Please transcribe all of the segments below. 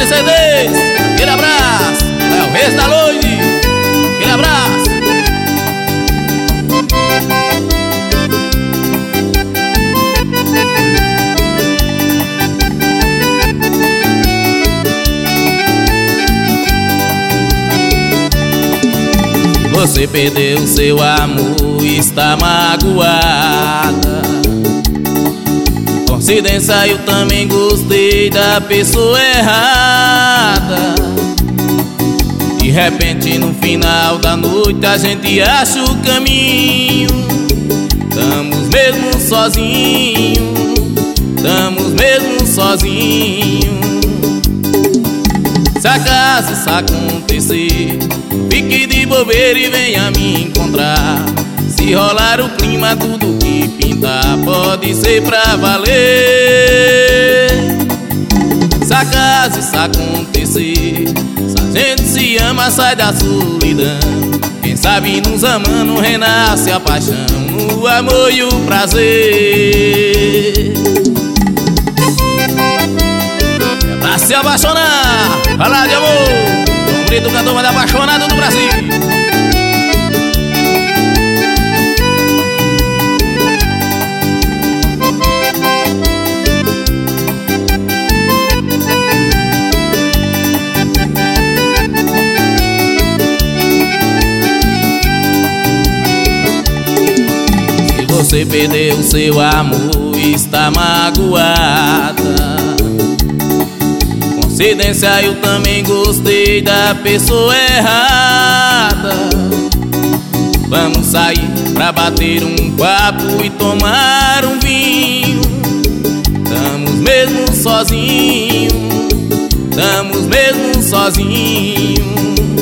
Mercedes, aquele abraço. É o Reis da Noite, aquele abraço. Você perdeu seu amor e está magoada. Coincidência, eu também gostei da pessoa errada. De repente no final da noite a gente acha o caminho. Estamos mesmo sozinhos, estamos mesmo sozinhos. Se acaso isso acontecer, fique de bobeira e venha me encontrar. Se rolar o clima, tudo que pintar pode ser pra valer. Se acaso isso acontecer, se a gente se ama, sai da solidão. Quem sabe nos amando renasce a paixão, no amor e o prazer. É pra se apaixonar, falar de amor. Um grito cantor mais apaixonado do Brasil. Se você perdeu seu amor e está magoada, coincidência, eu também gostei da pessoa errada. Vamos sair pra bater um papo e tomar um vinho. Estamos mesmo sozinhos, estamos mesmo sozinhos.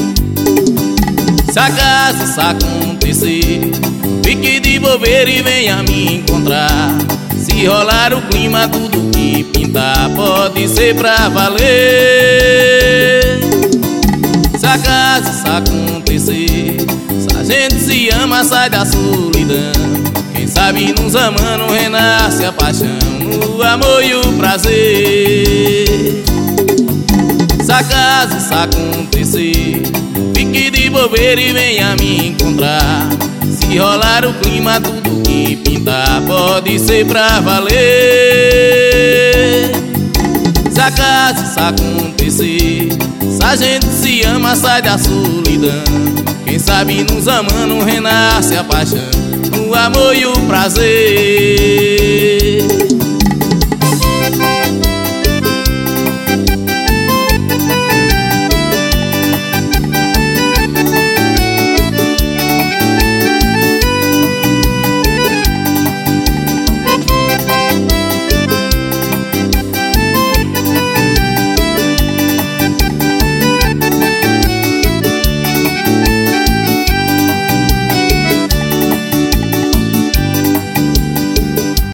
Se acaso isso acontecer, fique de bobeira e venha me encontrar. Se rolar o clima, tudo que pintar pode ser pra valer. Se acaso isso acontecer, se a gente se ama, sai da solidão. Quem sabe nos amando renasce a paixão, no amor e o prazer. Se acaso isso acontecer, fique de bobeira e venha me encontrar. Se rolar o clima, tudo que pintar pode ser pra valer. Se acaso isso acontecer, se a gente se ama, sai da solidão. Quem sabe nos amando renasce a paixão, no amor e o prazer.